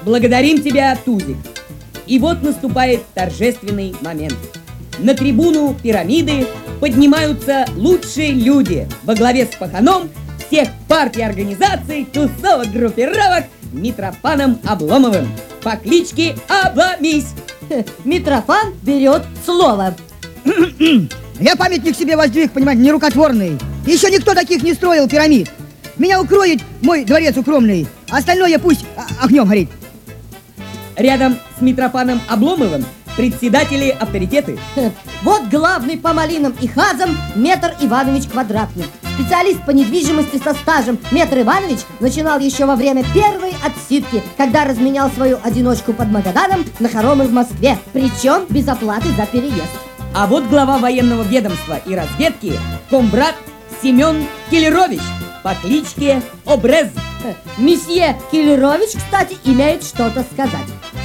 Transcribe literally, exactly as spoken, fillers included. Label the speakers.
Speaker 1: Благодарим тебя, Тузик. И вот наступает торжественный момент. На трибуну пирамиды поднимаются лучшие люди во главе с паханом всех партий, организаций, тусовок, группировок Митрофаном Обломовым по кличке Обломись.
Speaker 2: Митрофан берет слово.
Speaker 3: Я памятник себе воздвиг, понимаете, нерукотворный. Еще никто таких не строил пирамид. Меня укроет мой дворец укромный, а остальное пусть огнем горит.
Speaker 1: Рядом с Митрофаном Обломовым председатели авторитеты.
Speaker 2: Вот главный по малинам и хазам Метр Иванович Квадратный. Специалист по недвижимости со стажем Метр Иванович начинал еще во время первой отсидки, когда разменял свою одиночку под Магаданом на хоромы в Москве, причем без оплаты за переезд.
Speaker 1: А вот глава военного ведомства и разведки комбрат Семен Келерович по кличке Обрез.
Speaker 2: Месье Келерович, кстати, имеет что-то сказать.